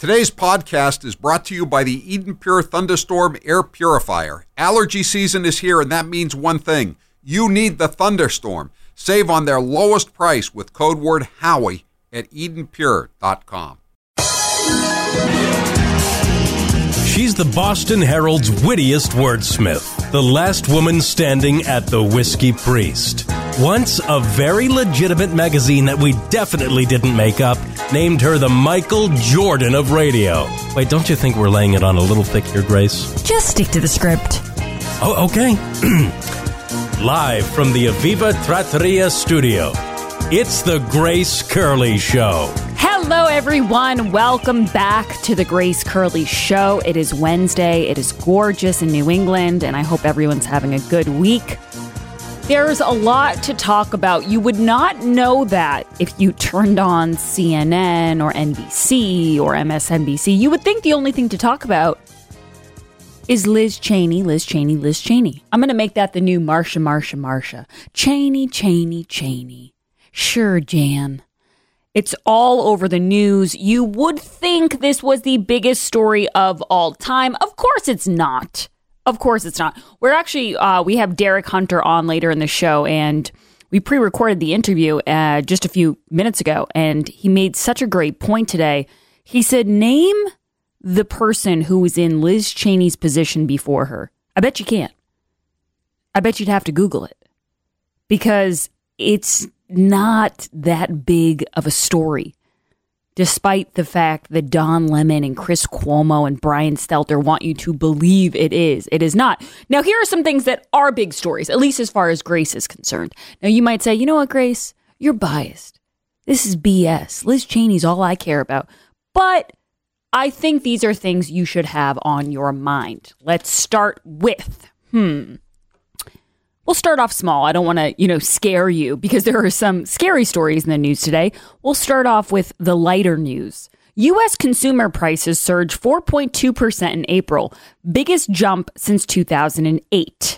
Today's podcast is brought to you by the Eden Pure Thunderstorm Air Purifier. Allergy season is here, and that means one thing. You need the Thunderstorm. Save on their lowest price with code word Howie at EdenPure.com. She's the Boston Herald's wittiest wordsmith, the last woman standing at the Whiskey Priest. Once a very legitimate magazine that we definitely didn't make up named her the Michael Jordan of radio. Wait, don't you think we're laying it on a little thick here, Grace? Just stick to the script. Oh, okay. Live from the Aviva Trattoria studio, it's the Grace Curley Show. Hello, everyone. Welcome back to the Grace Curley Show. It is Wednesday. It is gorgeous in New England, and I hope everyone's having a good week. There's a lot to talk about. You would not know that if you turned on CNN or NBC or MSNBC. You would think the only thing to talk about is Liz Cheney, Liz Cheney, Liz Cheney. I'm going to make that the new Marsha. Cheney, Cheney, Cheney. Sure, Jan. It's all over the news. You would think this was the biggest story of all time. Of course it's not. Of course it's not. We're actually, we have Derek Hunter on later in the show, and we pre-recorded the interview just a few minutes ago, and he made such a great point today. He said, name the person who was in Liz Cheney's position before her. I bet you can't. I bet you'd have to Google it, because it's not that big of a story, despite the fact that Don Lemon and Chris Cuomo and Brian Stelter want you to believe it is. It is not. Now, here are some things that are big stories, at least as far as Grace is concerned. Now, you might say, you know what, Grace? You're biased. This is BS. Liz Cheney's all I care about. But I think these are things you should have on your mind. Let's start with, We'll start off small. I don't want to, scare you, because there are some scary stories in the news today. We'll start off with the lighter news. U.S. consumer prices surged 4.2% in April, biggest jump since 2008.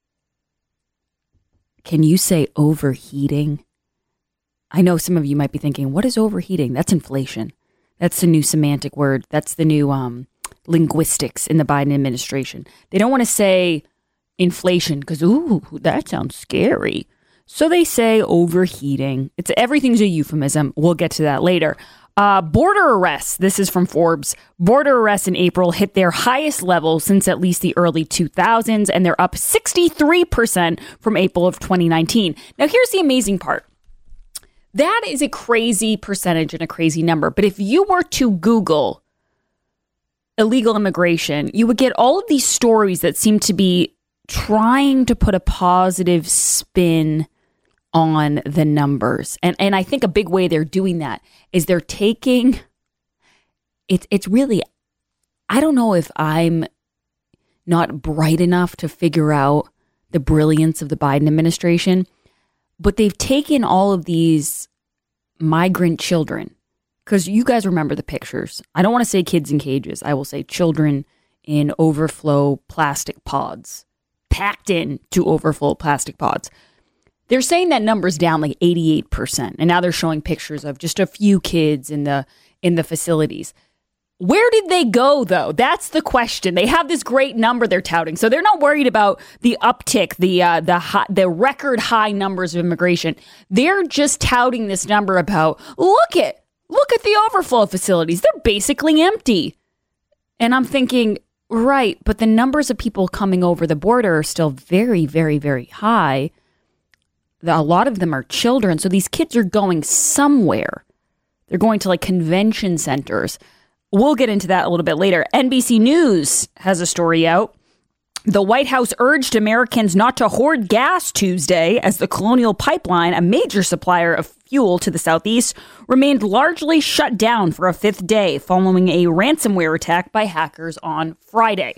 Can you say overheating? I know some of you might be thinking, what is overheating? That's inflation. That's the new semantic word. That's the new linguistics in the Biden administration. They don't want to say inflation because, ooh, that sounds scary. So they say overheating. Everything's a euphemism. We'll get to that later. Border arrests. This is from Forbes. Border arrests in April hit their highest level since at least the early 2000s, and they're up 63% from April of 2019. Now, here's the amazing part. That is a crazy percentage and a crazy number. But if you were to Google illegal immigration, you would get all of these stories that seem to be trying to put a positive spin on the numbers. And I think a big way they're doing that is they're taking, it's really, I don't know if I'm not bright enough to figure out the brilliance of the Biden administration, but they've taken all of these migrant children, because you guys remember the pictures. I don't want to say kids in cages. I will say children in overflow plastic pods, packed in to overflow plastic pods. They're saying that number's down like 88%. And now they're showing pictures of just a few kids in the facilities. Where did they go, though? That's the question. They have this great number they're touting. So they're not worried about the uptick, the record high numbers of immigration. They're just touting this number about, look at the overflow facilities. They're basically empty. And I'm thinking, right, but the numbers of people coming over the border are still very, very, very high. A lot of them are children. So these kids are going somewhere. They're going to like convention centers. We'll get into that a little bit later. NBC News has a story out. The White House urged Americans not to hoard gas Tuesday as the Colonial Pipeline, a major supplier of fuel to the Southeast, remained largely shut down for a fifth day following a ransomware attack by hackers on Friday.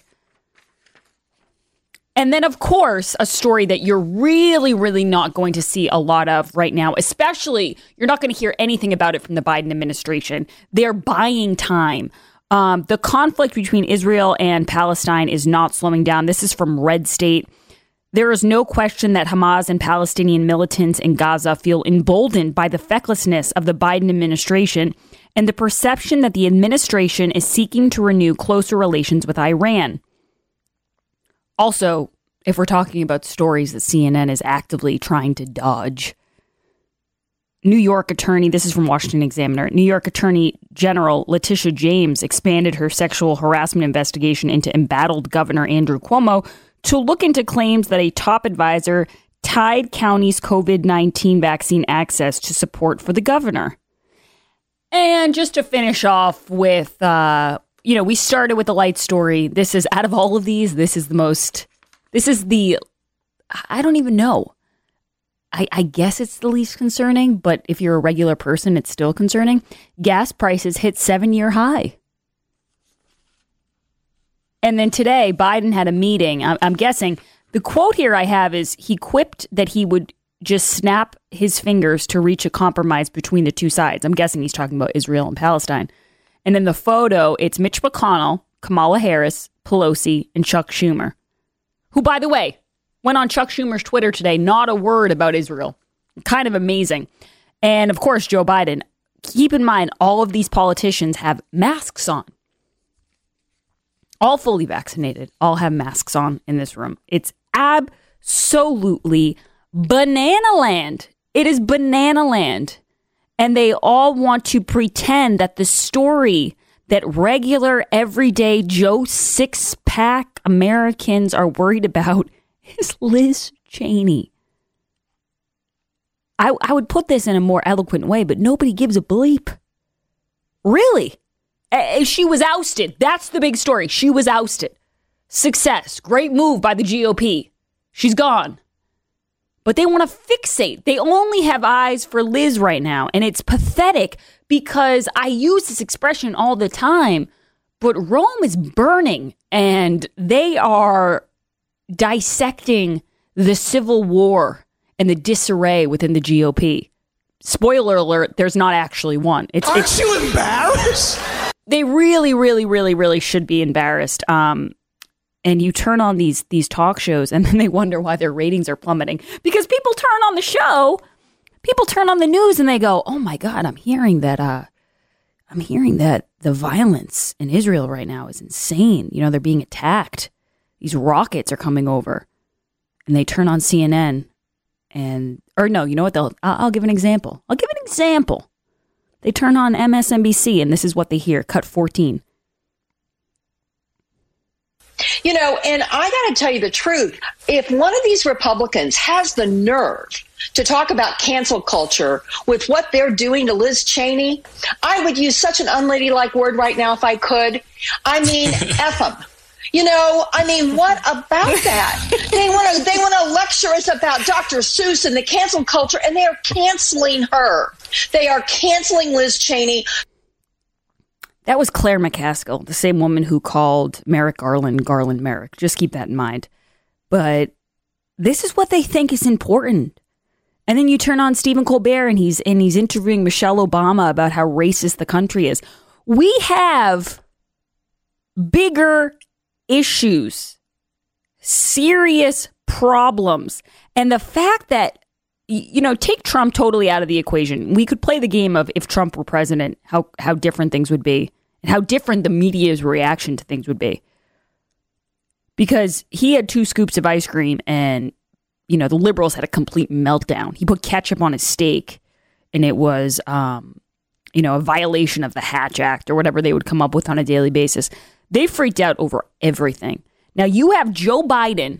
And then, of course, a story that you're really, really not going to see a lot of right now, especially you're not going to hear anything about it from the Biden administration. They're buying time. The conflict between Israel and Palestine is not slowing down. This is from Red State. There is no question that Hamas and Palestinian militants in Gaza feel emboldened by the fecklessness of the Biden administration and the perception that the administration is seeking to renew closer relations with Iran. Also, if we're talking about stories that CNN is actively trying to dodge, New York attorney, this is from Washington Examiner, New York Attorney General Letitia James expanded her sexual harassment investigation into embattled Governor Andrew Cuomo to look into claims that a top advisor tied county's COVID-19 vaccine access to support for the governor. And just to finish off with, we started with the light story. This is, out of all of these, I don't even know. I guess it's the least concerning, but if you're a regular person, it's still concerning. Gas prices hit 7-year high. And then today, Biden had a meeting. I'm guessing the quote here I have is he quipped that he would just snap his fingers to reach a compromise between the two sides. I'm guessing he's talking about Israel and Palestine. And in the photo, it's Mitch McConnell, Kamala Harris, Pelosi, and Chuck Schumer, who, by the way, went on Chuck Schumer's Twitter today, not a word about Israel. Kind of amazing. And of course, Joe Biden. Keep in mind, all of these politicians have masks on. All fully vaccinated, all have masks on in this room. It's absolutely banana land. It is banana land. And they all want to pretend that the story that regular, everyday Joe six-pack Americans are worried about is Liz Cheney. I would put this in a more eloquent way, but nobody gives a bleep. Really? She was ousted. That's the big story. She was ousted. Success. Great move by the GOP. She's gone. But they want to fixate. They only have eyes for Liz right now. And it's pathetic because I use this expression all the time, but Rome is burning and they are dissecting the civil war and the disarray within the GOP. Spoiler alert, there's not actually one. Aren't you embarrassed? They really, really, really, really should be embarrassed. And you turn on these talk shows and then they wonder why their ratings are plummeting. Because people turn on the show, people turn on the news and they go, oh my God, I'm hearing that the violence in Israel right now is insane. You know, they're being attacked. These rockets are coming over. And they turn on CNN I'll give an example. They turn on MSNBC and this is what they hear. Cut 14. You know, and I got to tell you the truth. If one of these Republicans has the nerve to talk about cancel culture with what they're doing to Liz Cheney, I would use such an unladylike word right now if I could. I mean, F them. You know, I mean, what about that? They want to lecture us about Dr. Seuss and the cancel culture, and they are canceling her. They are canceling Liz Cheney. That was Claire McCaskill, the same woman who called Merrick Garland Merrick. Just keep that in mind. But this is what they think is important. And then you turn on Stephen Colbert and he's interviewing Michelle Obama about how racist the country is. We have bigger issues, serious problems. And the fact that, you know, take Trump totally out of the equation. We could play the game of if Trump were president, how different things would be and how different the media's reaction to things would be. Because he had 2 scoops of ice cream and, you know, the liberals had a complete meltdown. He put ketchup on his steak and it was, a violation of the Hatch Act or whatever they would come up with on a daily basis. They freaked out over everything. Now you have Joe Biden,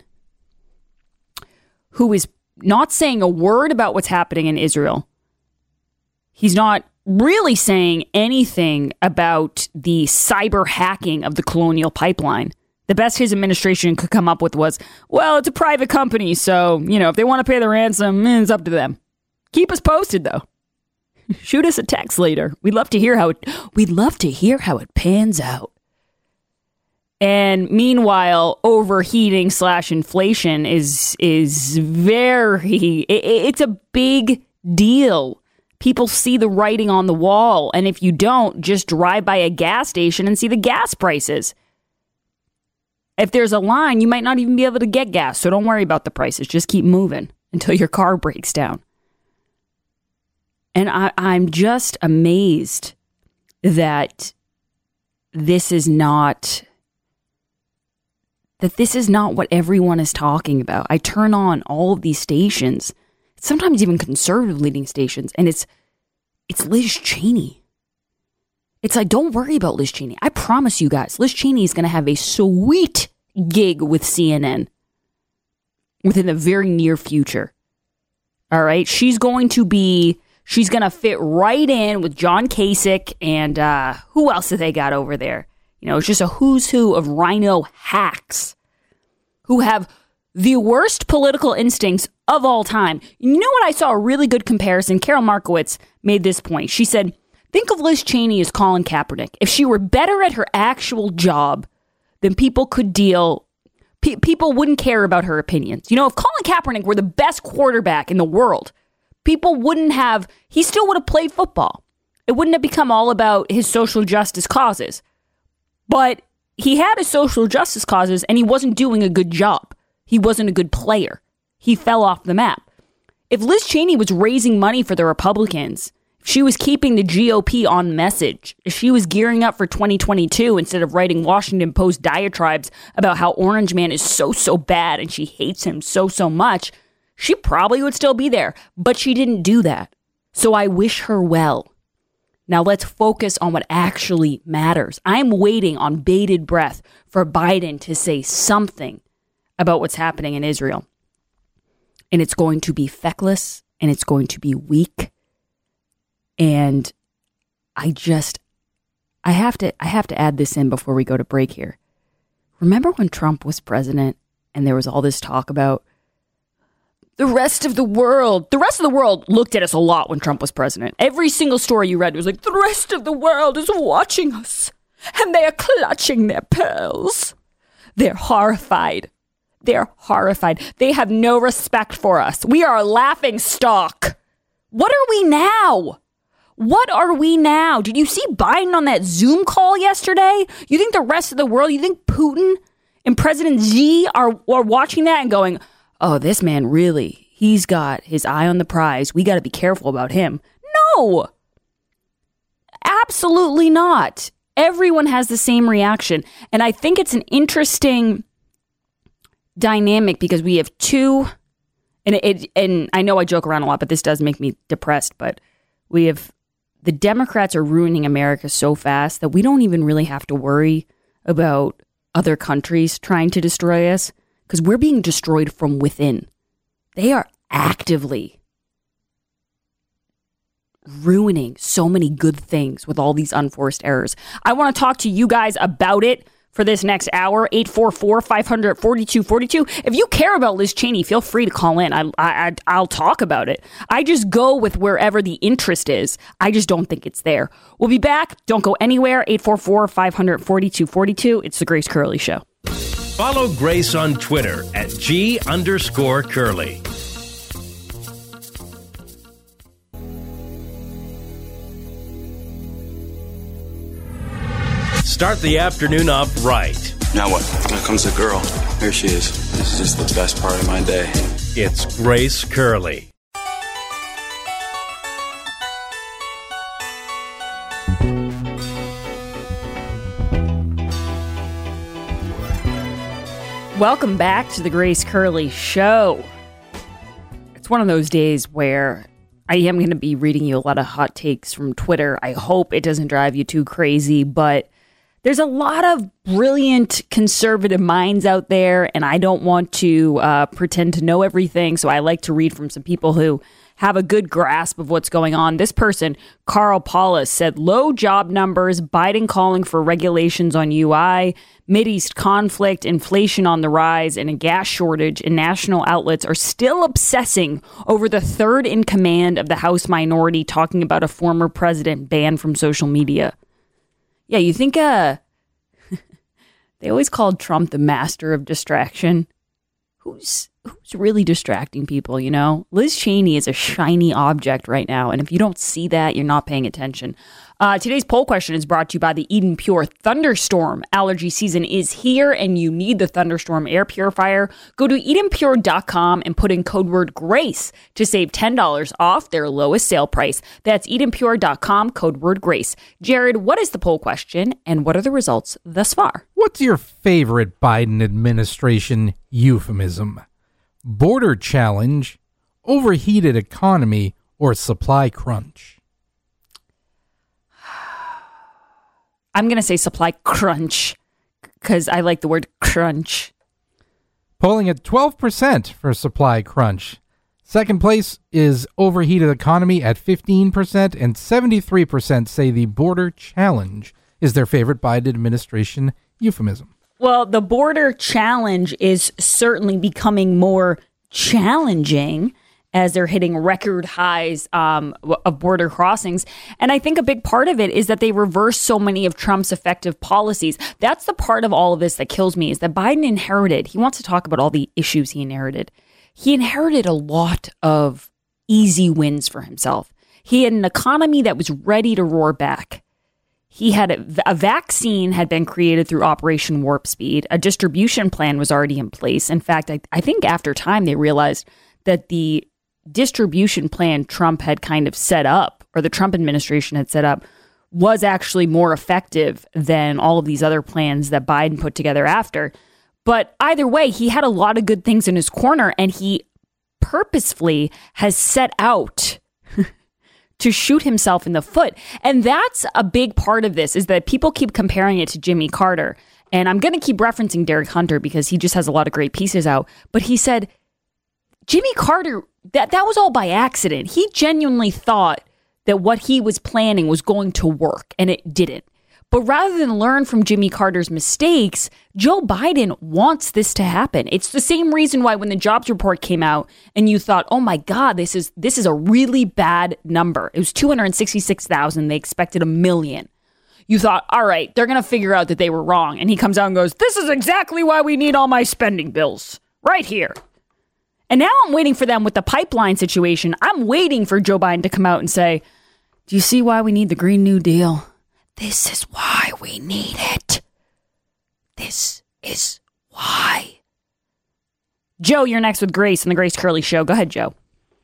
who is not saying a word about what's happening in Israel. He's not really saying anything about the cyber hacking of the Colonial Pipeline. The best his administration could come up with was, well, it's a private company, so, you know, if they want to pay the ransom, it's up to them. Keep us posted, though. Shoot us a text later. We'd love to hear how it pans out. And meanwhile, overheating / inflation is very, it's a big deal. People see the writing on the wall. And if you don't, just drive by a gas station and see the gas prices. If there's a line, you might not even be able to get gas. So don't worry about the prices. Just keep moving until your car breaks down. And I'm just amazed that this is not what everyone is talking about. I turn on all of these stations, sometimes even conservative leading stations, and it's Liz Cheney. It's like, don't worry about Liz Cheney. I promise you guys, Liz Cheney is going to have a sweet gig with CNN within the very near future. All right? She's going to fit right in with John Kasich and who else have they got over there? You know, it's just a who's who of rhino hacks who have the worst political instincts of all time. You know what? I saw a really good comparison. Carol Markowitz made this point. She said, think of Liz Cheney as Colin Kaepernick. If she were better at her actual job, then people wouldn't care about her opinions. You know, if Colin Kaepernick were the best quarterback in the world, he still would have played football. It wouldn't have become all about his social justice causes. But he had his social justice causes and he wasn't doing a good job. He wasn't a good player. He fell off the map. If Liz Cheney was raising money for the Republicans, if she was keeping the GOP on message, if she was gearing up for 2022 instead of writing Washington Post diatribes about how Orange Man is so bad and she hates him so much, she probably would still be there. But she didn't do that. So I wish her well. Now let's focus on what actually matters. I'm waiting on bated breath for Biden to say something about what's happening in Israel. And it's going to be feckless and it's going to be weak. And I have to add this in before we go to break here. Remember when Trump was president and there was all this talk about the rest of the world? The rest of the world looked at us a lot when Trump was president. Every single story you read was like, the rest of the world is watching us and they are clutching their pearls. They're horrified. They're horrified. They have no respect for us. We are a laughing stock. What are we now? What are we now? Did you see Biden on that Zoom call yesterday? You think the rest of the world, you think Putin and President Xi are watching that and going, oh, this man really, he's got his eye on the prize. We got to be careful about him. No, absolutely not. Everyone has the same reaction. And I think it's an interesting dynamic because we have two, and I know I joke around a lot, but this does make me depressed, but we have, the Democrats are ruining America so fast that we don't even really have to worry about other countries trying to destroy us because we're being destroyed from within. They are actively ruining so many good things with all these unforced errors. I want to talk to you guys about it for this next hour, 844-500-4242. If you care about Liz Cheney, feel free to call in. I'll talk about it. I just go with wherever the interest is. I just don't think it's there. We'll be back. Don't go anywhere. 844-500-4242. It's the Grace Curley Show. Follow Grace on Twitter at @G_Curley. Start the afternoon off right. Now what? Here comes the girl. Here she is. This is just the best part of my day. It's Grace Curley. Welcome back to the Grace Curley Show. It's one of those days where I am going to be reading you a lot of hot takes from Twitter. I hope it doesn't drive you too crazy, but there's a lot of brilliant conservative minds out there, and I don't want to pretend to know everything, so I like to read from some people who have a good grasp of what's going on. This person, Carl Paulus, said low job numbers, Biden calling for regulations on UI, Mideast conflict, inflation on the rise, and a gas shortage, and national outlets are still obsessing over the third in command of the House minority talking about a former president banned from social media. Yeah, you think they always called Trump the master of distraction. Who's really distracting people, you know? Liz Cheney is a shiny object right now, and if you don't see that, you're not paying attention. Today's poll question is brought to you by the Eden Pure Thunderstorm. Allergy season is here and you need the Thunderstorm air purifier. Go to EdenPure.com and put in code word GRACE to save $10 off their lowest sale price. That's EdenPure.com, code word GRACE. Jared, what is the poll question and what are the results thus far? What's your favorite Biden administration euphemism? Border challenge, overheated economy, or supply crunch? I'm going to say supply crunch because I like the word crunch. Polling at 12% for supply crunch. Second place is overheated economy at 15%, and 73% say the border challenge is their favorite Biden administration euphemism. Well, the border challenge is certainly becoming more challenging as they're hitting record highs of border crossings. And I think a big part of it is that they reversed so many of Trump's effective policies. That's the part of all of this that kills me, is that Biden inherited, he wants to talk about all the issues he inherited. He inherited a lot of easy wins for himself. He had an economy that was ready to roar back. He had a vaccine had been created through Operation Warp Speed. A distribution plan was already in place. In fact, I think after time they realized that the distribution plan Trump had kind of set up, or the Trump administration had set up, was actually more effective than all of these other plans that Biden put together after. But either way, he had a lot of good things in his corner, and he purposefully has set out to shoot himself in the foot. And that's a big part of this, is that people keep comparing it to Jimmy Carter. And I'm going to keep referencing Derek Hunter because he just has a lot of great pieces out. But he said, Jimmy Carter, that was all by accident. He genuinely thought that what he was planning was going to work, and it didn't. But rather than learn from Jimmy Carter's mistakes, Joe Biden wants this to happen. It's the same reason why when the jobs report came out and you thought, oh my God, this is a really bad number. It was 266,000. They expected 1 million. You thought, all right, they're going to figure out that they were wrong. And he comes out and goes, this is exactly why we need all my spending bills right here. And now I'm waiting for them with the pipeline situation. I'm waiting for Joe Biden to come out and say, do you see why we need the Green New Deal? This is why we need it. This is why. Joe, you're next with Grace on the Grace Curley Show. Go ahead, Joe.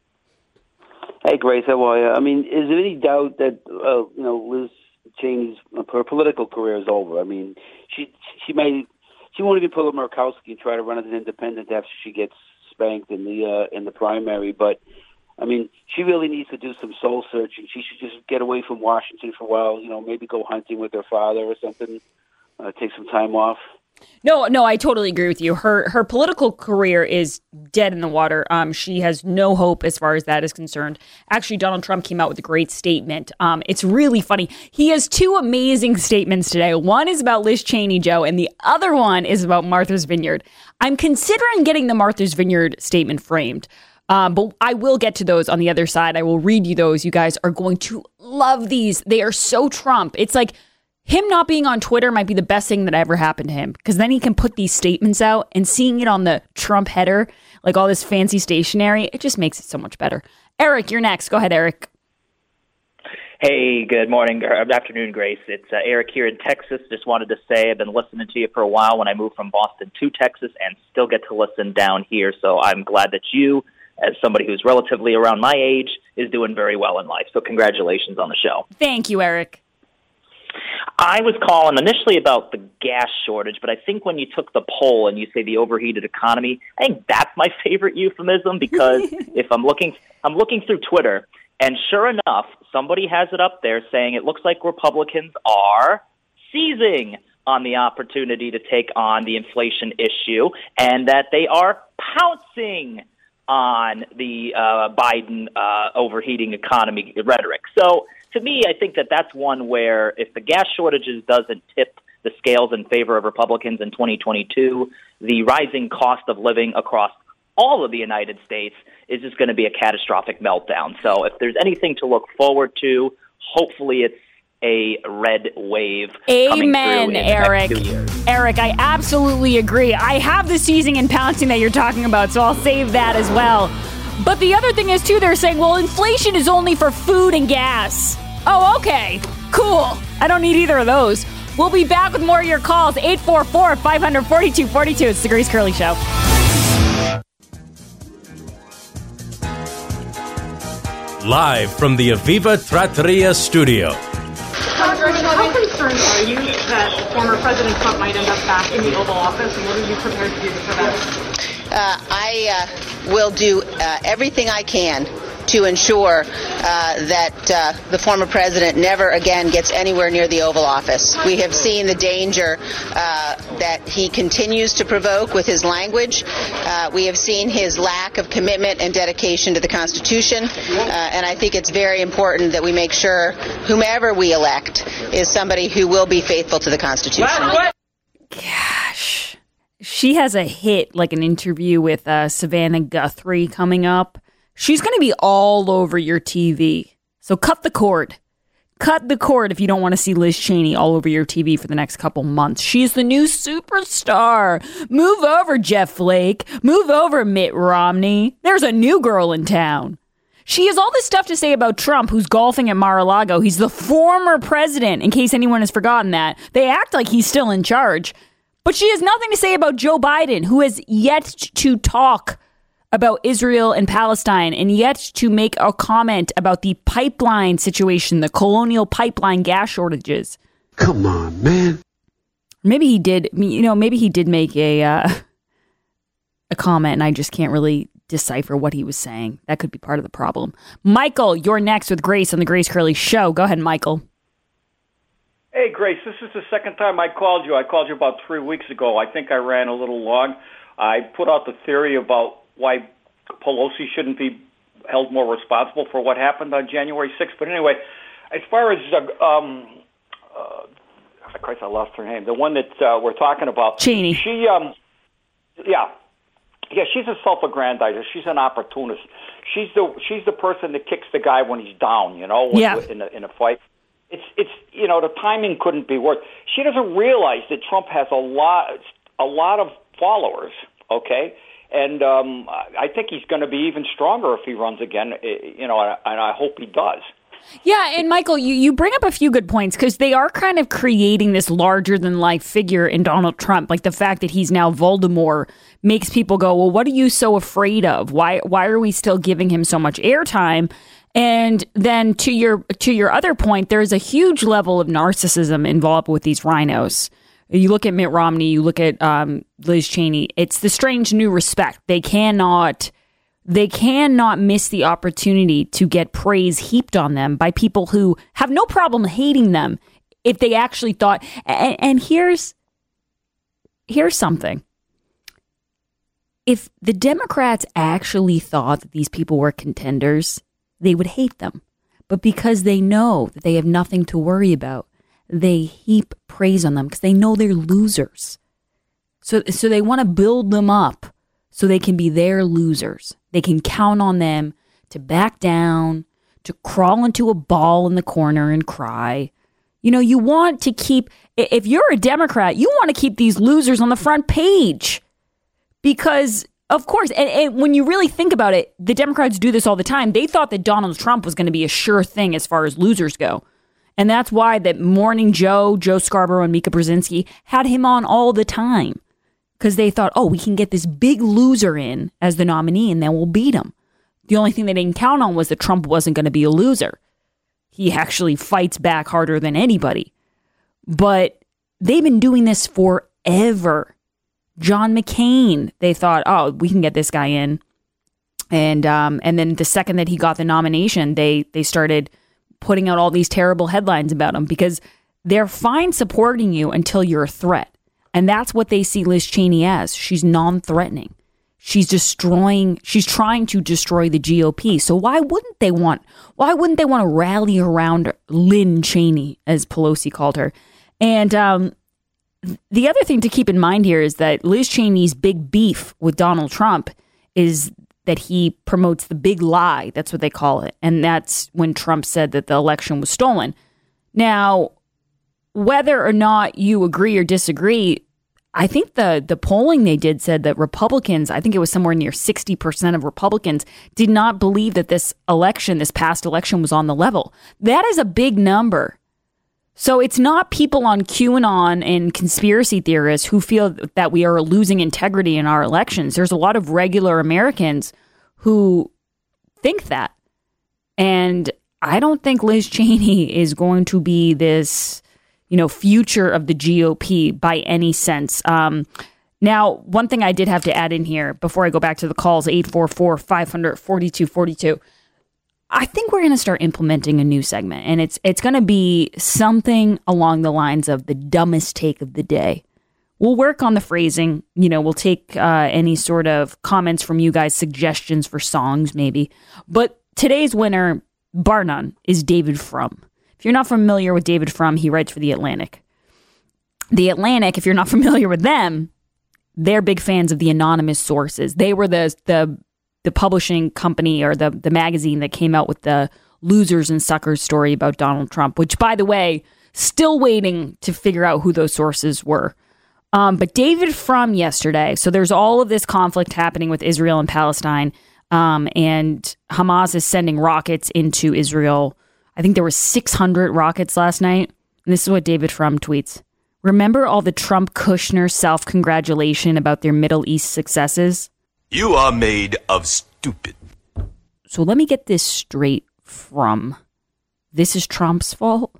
Hey, Grace, how are you? I mean, is there any doubt that, Liz Cheney's her political career is over? I mean, she won't even pull a Murkowski and try to run as an independent after she gets spanked in the primary, but I mean, she really needs to do some soul searching. She should just get away from Washington for a while, maybe go hunting with her father or something, take some time off. No, I totally agree with you. Her political career is dead in the water. She has no hope as far as that is concerned. Actually, Donald Trump came out with a great statement. It's really funny. He has two amazing statements today. One is about Liz Cheney, Joe, and the other one is about Martha's Vineyard. I'm considering getting the Martha's Vineyard statement framed. But I will get to those on the other side. I will read you those. You guys are going to love these. They are so Trump. It's like him not being on Twitter might be the best thing that ever happened to him, because then he can put these statements out, and seeing it on the Trump header, like all this fancy stationery, it just makes it so much better. Eric, you're next. Go ahead, Eric. Hey, good morning, or good afternoon, Grace. It's Eric here in Texas. Just wanted to say I've been listening to you for a while when I moved from Boston to Texas, and still get to listen down here. So I'm glad that you, as somebody who's relatively around my age, is doing very well in life. So congratulations on the show. Thank you, Eric. I was calling initially about the gas shortage, but I think when you took the poll and you say the overheated economy, I think that's my favorite euphemism, because if I'm looking through Twitter, and sure enough, somebody has it up there saying it looks like Republicans are seizing on the opportunity to take on the inflation issue, and that they are pouncing on the Biden overheating economy rhetoric. So to me, I think that that's one where if the gas shortages doesn't tip the scales in favor of Republicans in 2022, the rising cost of living across all of the United States is just going to be a catastrophic meltdown. So if there's anything to look forward to, hopefully it's a red wave. Amen, Eric. Eric, I absolutely agree. I have the seizing and pouncing that you're talking about, so I'll save that as well. But the other thing is, too, they're saying, well, inflation is only for food and gas. Oh, okay. Cool. I don't need either of those. We'll be back with more of your calls. 844-500-4242. It's the Grace Curley Show. Live from the Aviva Trattoria studio. How concerned are you that former President Trump might end up back in the Oval Office, and what are you prepared to do to prevent? I will do everything I can to ensure that the former president never again gets anywhere near the Oval Office. We have seen the danger that he continues to provoke with his language. We have seen his lack of commitment and dedication to the Constitution, and I think it's very important that we make sure whomever we elect is somebody who will be faithful to the Constitution. Gosh. She has a hit, like an interview with Savannah Guthrie coming up. She's going to be all over your TV. So cut the cord. Cut the cord if you don't want to see Liz Cheney all over your TV for the next couple months. She's the new superstar. Move over, Jeff Flake. Move over, Mitt Romney. There's a new girl in town. She has all this stuff to say about Trump, who's golfing at Mar-a-Lago. He's the former president, in case anyone has forgotten that. They act like he's still in charge. But she has nothing to say about Joe Biden, who has yet to talk about Israel and Palestine and yet to make a comment about the pipeline situation, the Colonial Pipeline gas shortages. Come on, man. Maybe he did, maybe he did make a comment and I just can't really decipher what he was saying. That could be part of the problem. Michael, you're next with Grace on the Grace Curley Show. Go ahead, Michael. Hey, Grace, this is the second time I called you. I called you about 3 weeks ago. I think I ran a little long. I put out the theory about why Pelosi shouldn't be held more responsible for what happened on January 6th. But anyway, as far as, Christ, I lost her name. The one that we're talking about. Cheney. She, she's a self-aggrandizer. She's an opportunist. She's the person that kicks the guy when he's down, in a fight. It's the timing couldn't be worse. She doesn't realize that Trump has a lot of followers, okay? And I think he's going to be even stronger if he runs again, and I hope he does. Yeah, and Michael, you bring up a few good points because they are kind of creating this larger-than-life figure in Donald Trump. Like the fact that he's now Voldemort makes people go, well, what are you so afraid of? Why are we still giving him so much airtime? And then to your other point, there's a huge level of narcissism involved with these rhinos. You look at Mitt Romney, you look at Liz Cheney. It's the strange new respect. They cannot miss the opportunity to get praise heaped on them by people who have no problem hating them if they actually thought. And here's something. If the Democrats actually thought that these people were contenders, they would hate them. But because they know that they have nothing to worry about, they heap praise on them because they know they're losers. So they want to build them up so they can be their losers. They can count on them to back down, to crawl into a ball in the corner and cry. You want to keep, if you're a Democrat, you want to keep these losers on the front page. Because, of course, and when you really think about it, the Democrats do this all the time. They thought that Donald Trump was going to be a sure thing as far as losers go. And that's why that Morning Joe Scarborough, and Mika Brzezinski had him on all the time. Because they thought, we can get this big loser in as the nominee and then we'll beat him. The only thing they didn't count on was that Trump wasn't going to be a loser. He actually fights back harder than anybody. But they've been doing this forever. John McCain, they thought, we can get this guy in. And then the second that he got the nomination, they started putting out all these terrible headlines about him because they're fine supporting you until you're a threat. And that's what they see Liz Cheney as. She's non-threatening. She's trying to destroy the GOP. So why wouldn't they want to rally around Lynn Cheney, as Pelosi called her? And the other thing to keep in mind here is that Liz Cheney's big beef with Donald Trump is that he promotes the big lie. That's what they call it. And that's when Trump said that the election was stolen. Now, whether or not you agree or disagree, I think the polling they did said that Republicans, I think it was somewhere near 60% of Republicans, did not believe that this past election was on the level. That is a big number. So it's not people on QAnon and conspiracy theorists who feel that we are losing integrity in our elections. There's a lot of regular Americans who think that. And I don't think Liz Cheney is going to be this, future of the GOP by any sense. Now, one thing I did have to add in here before I go back to the calls, 844-500-4242. I think we're going to start implementing a new segment, and it's going to be something along the lines of the dumbest take of the day. We'll work on the phrasing. We'll take any sort of comments from you guys, suggestions for songs maybe. But today's winner, bar none, is David Frum. If you're not familiar with David Frum, he writes for The Atlantic. The Atlantic, if you're not familiar with them, they're big fans of the anonymous sources. They were the publishing company or the magazine that came out with the losers and suckers story about Donald Trump, which, by the way, still waiting to figure out who those sources were. But David Frum yesterday, so there's all of this conflict happening with Israel and Palestine, and Hamas is sending rockets into Israel. I think there were 600 rockets last night. And this is what David Frum tweets. Remember all the Trump-Kushner self-congratulation about their Middle East successes? You are made of stupid. So let me get this straight, Frum. This is Trump's fault?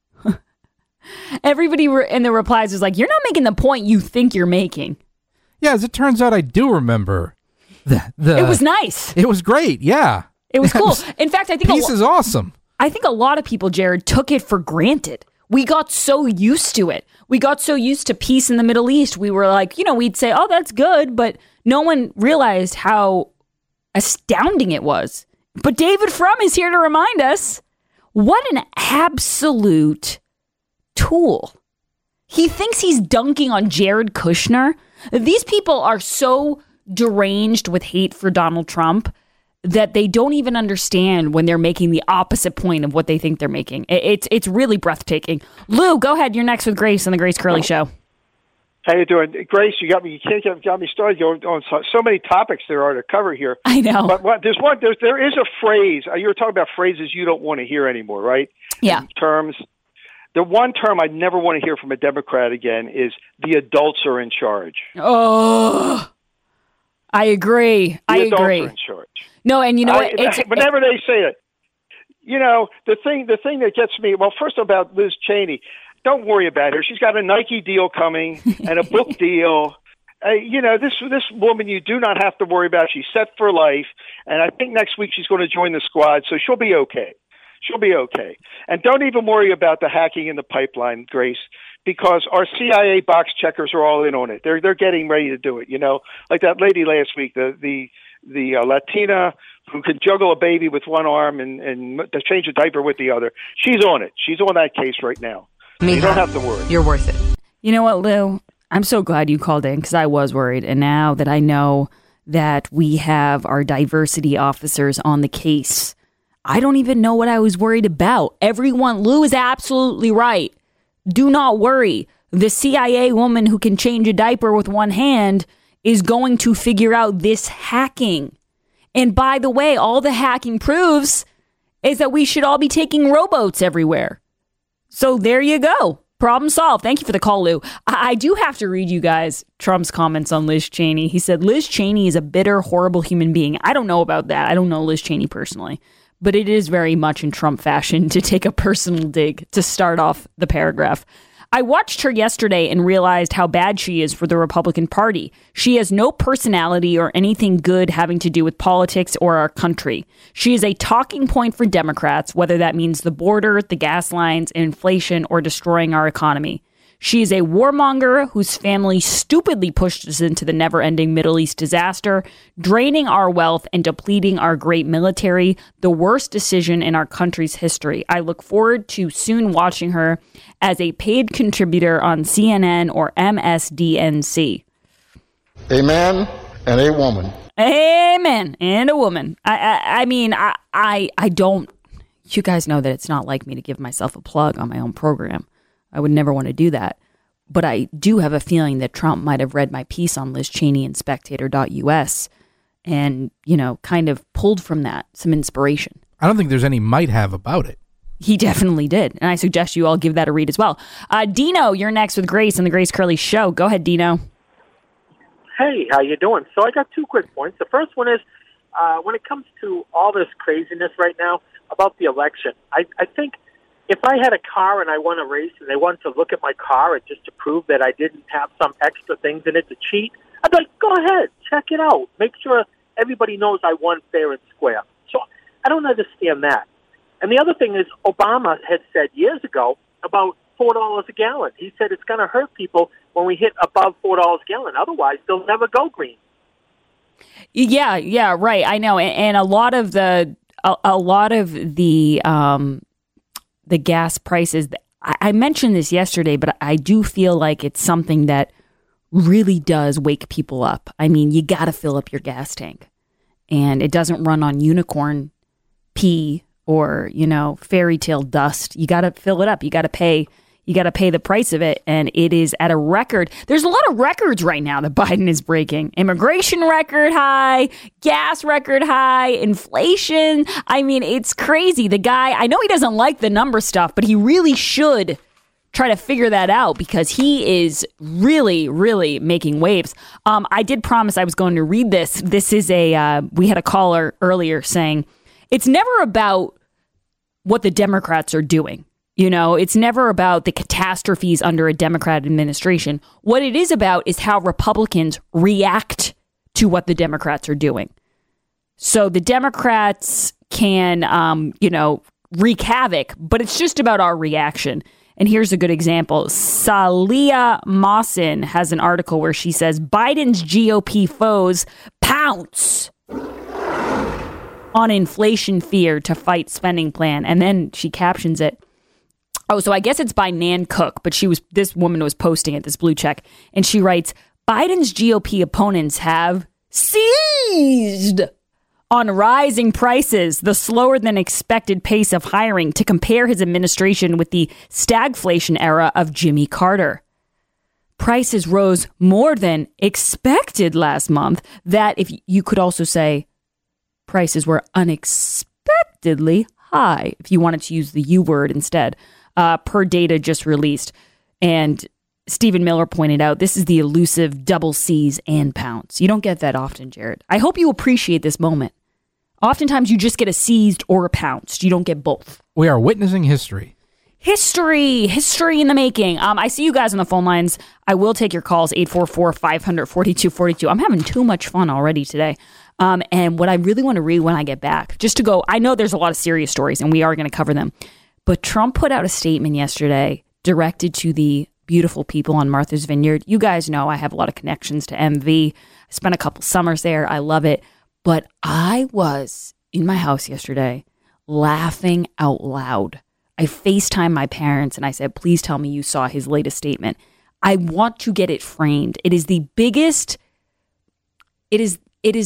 Everybody in the replies is like, you're not making the point you think you're making. Yeah, as it turns out, I do remember. It was nice. It was great, yeah. It was cool. In fact, I think peace is awesome. I think a lot of people, Jared, took it for granted. We got so used to it. We got so used to peace in the Middle East. We were like, we'd say, oh, that's good. But no one realized how astounding it was. But David Frum is here to remind us, what an absolute tool. He thinks he's dunking on Jared Kushner. These people are so deranged with hate for Donald Trump that they don't even understand when they're making the opposite point of what they think they're making. It's really breathtaking. Lou, go ahead. You're next with Grace on the Grace Curley Show. How you doing, Grace? You got me started on so many topics there are to cover here. I know, but there is a phrase. You were talking about phrases you don't want to hear anymore, right? Yeah. Terms. The one term I never want to hear from a Democrat again is the adults are in charge. Oh, I agree. The adults are in charge. No, and you know what? Whenever they say it, the thing that gets me. Well, first about Liz Cheney. Don't worry about her. She's got a Nike deal coming and a book deal. This woman you do not have to worry about. She's set for life, and I think next week she's going to join the squad, so she'll be okay. She'll be okay. And don't even worry about the hacking in the pipeline, Grace, because our CIA box checkers are all in on it. They're getting ready to do it. Like that lady last week, the Latina who can juggle a baby with one arm and change a diaper with the other. She's on it. She's on that case right now. You don't have to worry. You're worth it. You know what, Lou? I'm so glad you called in because I was worried. And now that I know that we have our diversity officers on the case, I don't even know what I was worried about. Lou is absolutely right. Do not worry. The CIA woman who can change a diaper with one hand is going to figure out this hacking. And by the way, all the hacking proves is that we should all be taking rowboats everywhere. So there you go. Problem solved. Thank you for the call, Lou. I do have to read you guys Trump's comments on Liz Cheney. He said, Liz Cheney is a bitter, horrible human being. I don't know about that. I don't know Liz Cheney personally. But it is very much in Trump fashion to take a personal dig to start off the paragraph. I watched her yesterday and realized how bad she is for the Republican Party. She has no personality or anything good having to do with politics or our country. She is a talking point for Democrats, whether that means the border, the gas lines, inflation, or destroying our economy. She is a warmonger whose family stupidly pushed us into the never-ending Middle East disaster, draining our wealth and depleting our great military, the worst decision in our country's history. I look forward to soon watching her as a paid contributor on CNN or MSDNC. A man and a woman. Amen. And a woman. I don't... You guys know that it's not like me to give myself a plug on my own program. I would never want to do that. But I do have a feeling that Trump might have read my piece on Liz Cheney in Spectator.us and, kind of pulled from that some inspiration. I don't think there's any might have about it. He definitely did. And I suggest you all give that a read as well. Dino, you're next with Grace on the Grace Curley Show. Go ahead, Dino. Hey, how you doing? So I got 2 quick points. The first one is when it comes to all this craziness right now about the election, I think if I had a car and I won a race and they wanted to look at my car and just to prove that I didn't have some extra things in it to cheat, I'd be like, go ahead, check it out. Make sure everybody knows I won fair and square. So I don't understand that. And the other thing is Obama had said years ago about $4 a gallon. He said it's going to hurt people when we hit above $4 a gallon. Otherwise, they'll never go green. Yeah, right. I know. And a lot of the gas prices, I mentioned this yesterday, but I do feel like it's something that really does wake people up. I mean, you got to fill up your gas tank, and it doesn't run on unicorn pee or, fairy tale dust. You got to fill it up. You got to pay the price of it. And it is at a record. There's a lot of records right now that Biden is breaking. Immigration record high, gas record high, inflation. I mean, it's crazy. The guy, I know he doesn't like the number stuff, but he really should try to figure that out because he is really, really making waves. I did promise I was going to read this. This is we had a caller earlier saying it's never about what the Democrats are doing. It's never about the catastrophes under a Democrat administration. What it is about is how Republicans react to what the Democrats are doing. So the Democrats can, wreak havoc, but it's just about our reaction. And here's a good example. Salia Mawson has an article where she says Biden's GOP foes pounce on inflation fear to fight spending plan. And then she captions it. Oh, so I guess it's by Nan Cook, but this woman was posting it, this blue check, and she writes, Biden's GOP opponents have seized on rising prices, the slower than expected pace of hiring to compare his administration with the stagflation era of Jimmy Carter. Prices rose more than expected last month. That, if you could also say, prices were unexpectedly high, if you wanted to use the U word instead. Per data just released. And Stephen Miller pointed out, this is the elusive double C's and pounds. You don't get that often, Jared. I hope you appreciate this moment. Oftentimes you just get a seized or a pounced. You don't get both. We are witnessing history. History in the making. I see you guys on the phone lines. I will take your calls, 844-500-4242. I'm having too much fun already today. And what I really want to read when I get back, just to go, I know there's a lot of serious stories and we are going to cover them. But Trump put out a statement yesterday directed to the beautiful people on Martha's Vineyard. You guys know I have a lot of connections to MV. I spent a couple summers there. I love it. But I was in my house yesterday laughing out loud. I FaceTimed my parents and I said, please tell me you saw his latest statement. I want to get it framed. It is the biggest, it is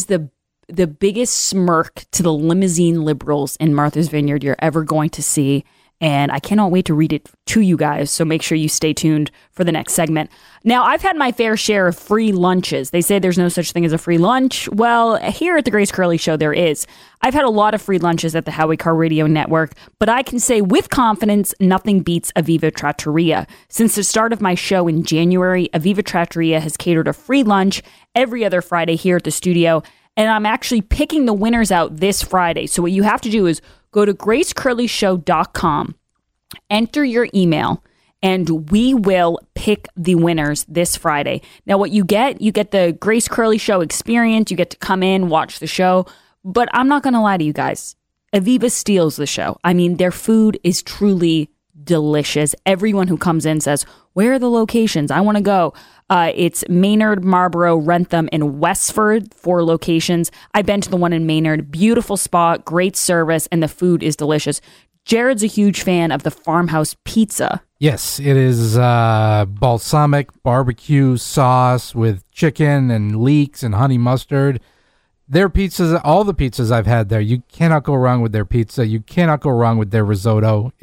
the biggest smirk to the limousine liberals in Martha's Vineyard you're ever going to see. And I cannot wait to read it to you guys, so make sure you stay tuned for the next segment. Now, I've had my fair share of free lunches. They say there's no such thing as a free lunch. Well, here at the Grace Curley Show, there is. I've had a lot of free lunches at the Howie Carr Radio Network, but I can say with confidence, nothing beats Aviva Trattoria. Since the start of my show in January, Aviva Trattoria has catered a free lunch every other Friday here at the studio, and I'm actually picking the winners out this Friday. So what you have to do is go to gracecurleyshow.com, enter your email, and we will pick the winners this Friday. Now, what you get the Grace Curley Show experience. You get to come in, watch the show. But I'm not going to lie to you guys. Aviva steals the show. I mean, their food is truly delicious. Everyone who comes in says, where are the locations? I want to go. It's Maynard, Marlborough, Rentham, and Westford, 4 locations. I've been to the one in Maynard. Beautiful spot, great service, and the food is delicious. Jared's a huge fan of the Farmhouse Pizza. Yes, it is balsamic barbecue sauce with chicken and leeks and honey mustard. Their pizzas, all the pizzas I've had there, you cannot go wrong with their pizza. You cannot go wrong with their risotto. It's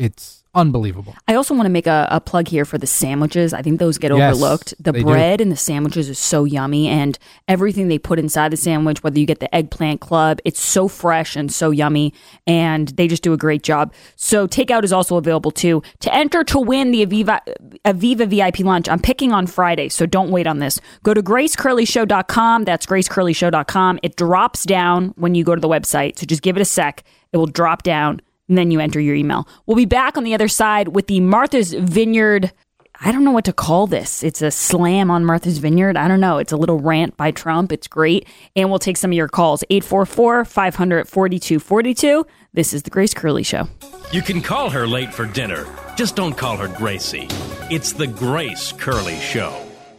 unbelievable. I also want to make a plug here for the sandwiches. I think those get overlooked. The bread in the sandwiches is so yummy, and everything they put inside the sandwich, whether you get the eggplant club, it's so fresh and so yummy, and they just do a great job. So takeout is also available too. To enter to win the Aviva VIP lunch, I'm picking on Friday, so don't wait on this. Go to gracecurleyshow.com. That's gracecurleyshow.com. It drops down when you go to the website, so just give it a sec. It will drop down, and then you enter your email. We'll be back on the other side with the Martha's Vineyard. I don't know what to call this. It's a slam on Martha's Vineyard. I don't know. It's a little rant by Trump. It's great. And we'll take some of your calls. 844-500-4242. This is The Grace Curley Show. You can call her late for dinner. Just don't call her Gracie. It's The Grace Curley Show.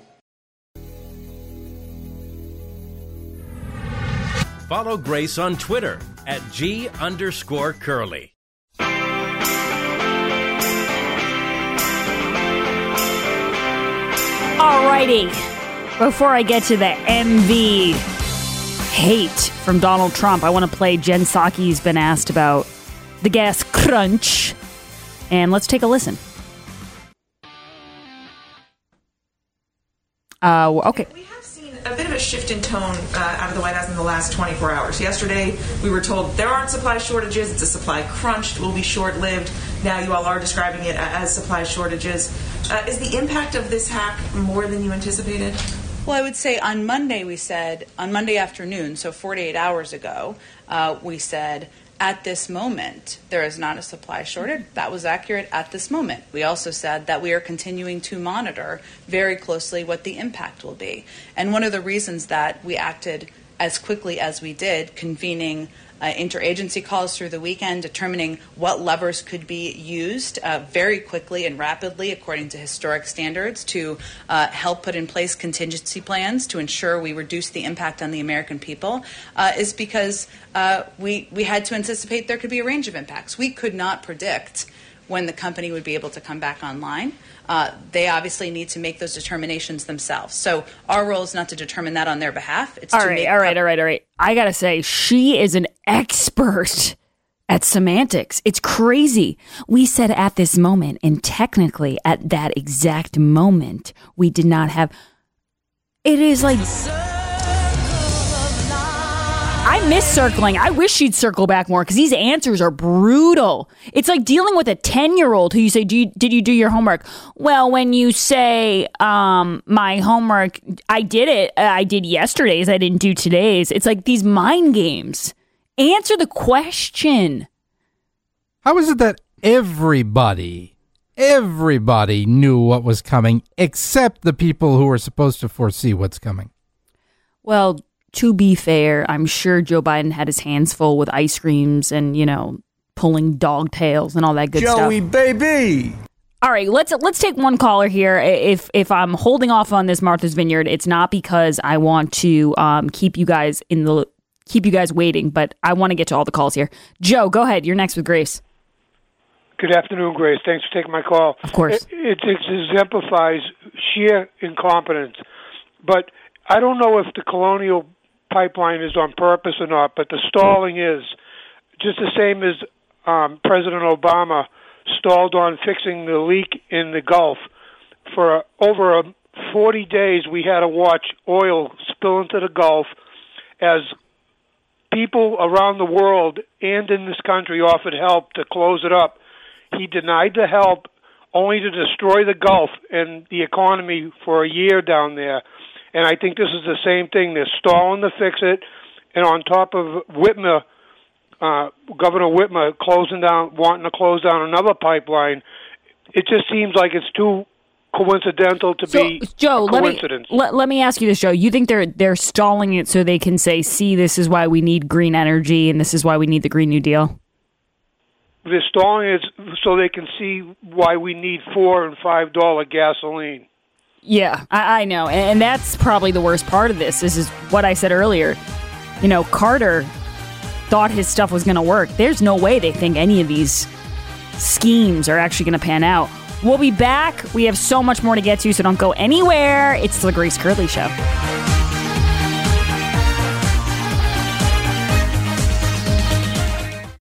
Follow Grace on Twitter at @G_Curly. Alrighty. Before I get to the MV hate from Donald Trump, I want to play Jen Psaki's been asked about the gas crunch. And let's take a listen. Okay. A bit of a shift in tone out of the White House in the last 24 hours. Yesterday, we were told there aren't supply shortages. It's a supply crunch. It will be short-lived. Now you all are describing it as supply shortages. Is the impact of this hack more than you anticipated? Well, I would say on Monday afternoon, so 48 hours ago, we said, at this moment, there is not a supply shortage. That was accurate at this moment. We also said that we are continuing to monitor very closely what the impact will be. And one of the reasons that we acted as quickly as we did, convening interagency calls through the weekend, determining what levers could be used very quickly and rapidly according to historic standards to help put in place contingency plans to ensure we reduce the impact on the American people, is because we had to anticipate there could be a range of impacts. We could not predict when the company would be able to come back online. They obviously need to make those determinations themselves. So our role is not to determine that on their behalf. It's all right. I got to say, she is an expert at semantics. It's crazy. We said at this moment, and technically at that exact moment, we did not have... It is like... I miss circling. I wish she'd circle back more because these answers are brutal. It's like dealing with a 10-year-old who you say, did you do your homework? Well, when you say my homework, I did it. I did yesterday's. I didn't do today's. It's like these mind games. Answer the question. How is it that everybody knew what was coming except the people who were supposed to foresee what's coming? Well, to be fair, I'm sure Joe Biden had his hands full with ice creams and, pulling dog tails and all that good stuff. Joey, baby! All right, let's take one caller here. If I'm holding off on this Martha's Vineyard, it's not because I want to keep you guys waiting, but I want to get to all the calls here. Joe, go ahead. You're next with Grace. Good afternoon, Grace. Thanks for taking my call. Of course. It exemplifies sheer incompetence. But I don't know if the Colonial Pipeline is on purpose or not, but the stalling is just the same as President Obama stalled on fixing the leak in the Gulf. For over 40 days, we had to watch oil spill into the Gulf as people around the world and in this country offered help to close it up. He denied the help only to destroy the Gulf and the economy for a year down there. And I think this is the same thing. They're stalling to fix it. And on top of Whitmer, Governor Whitmer wanting to close down another pipeline, it just seems like it's too coincidental to be Joe, a coincidence. Let me ask you this, Joe. You think they're stalling it so they can say, see, this is why we need green energy and this is why we need the Green New Deal? They're stalling it so they can see why we need $4 and $5 gasoline. Yeah, I know. And that's probably the worst part of this. This is what I said earlier. Carter thought his stuff was going to work. There's no way they think any of these schemes are actually going to pan out. We'll be back. We have so much more to get to, so don't go anywhere. It's The Grace Curley Show.